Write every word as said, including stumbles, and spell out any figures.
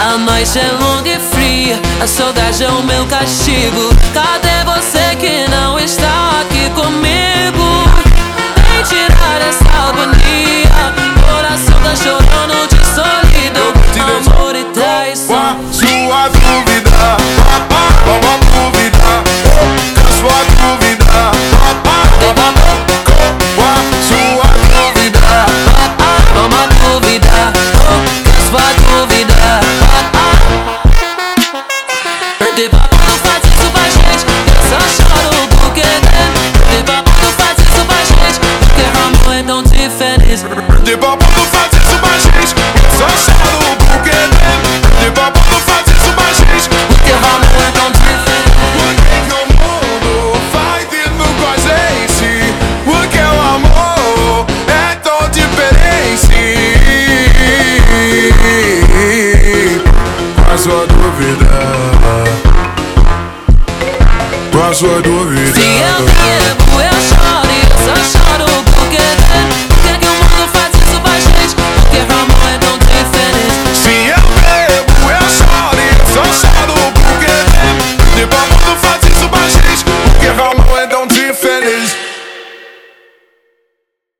A noite é longa e fria, a saudade é o meu castigo. Cadê você que não está aqui comigo? Vem tirar essa agonia, coração tá chorando de solidão, amor e traição. Sua dúvida, uma dúvida, com sua dúvida, com sua dúvida, Uma dúvida, com sua dúvida. Perder papo não faz isso pra gente, eu só choro porque tem. Perder papo não faz isso pra gente, porque amor é tão diferente. de papo não faz isso pra gente, eu só choro porque tem. De papo não faz isso pra gente, Porque amor é tão diferente. por que que o mundo faz isso com a gente? Porque o amor é tão diferente. Com a sua dúvida, com a sua dúvida. Se eu tenho